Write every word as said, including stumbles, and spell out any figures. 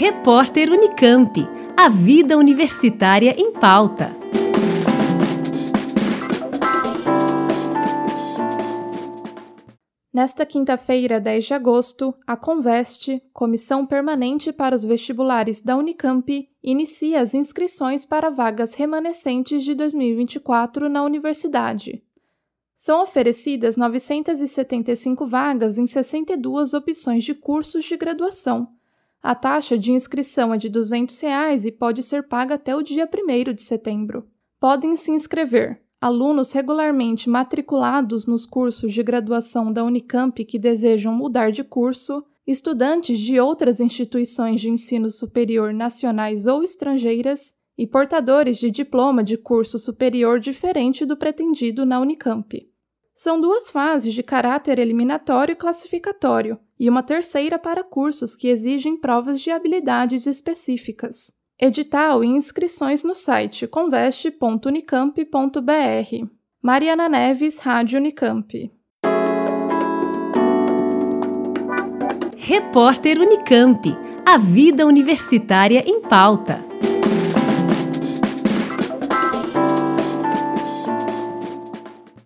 Repórter Unicamp. A vida universitária em pauta. Nesta quinta-feira, dez de agosto, a Conveste, Comissão Permanente para os Vestibulares da Unicamp, inicia as inscrições para vagas remanescentes de dois mil e vinte e quatro na universidade. São oferecidas novecentas e setenta e cinco vagas em sessenta e duas opções de cursos de graduação. A taxa de inscrição é de duzentos reais e pode ser paga até o dia primeiro de setembro. Podem se inscrever alunos regularmente matriculados nos cursos de graduação da Unicamp que desejam mudar de curso, estudantes de outras instituições de ensino superior nacionais ou estrangeiras e portadores de diploma de curso superior diferente do pretendido na Unicamp. São duas fases de caráter eliminatório e classificatório, e uma terceira para cursos que exigem provas de habilidades específicas. Edital e inscrições no site conveste ponto unicamp ponto b r. Mariana Neves, Rádio Unicamp. Repórter Unicamp. A vida universitária em pauta.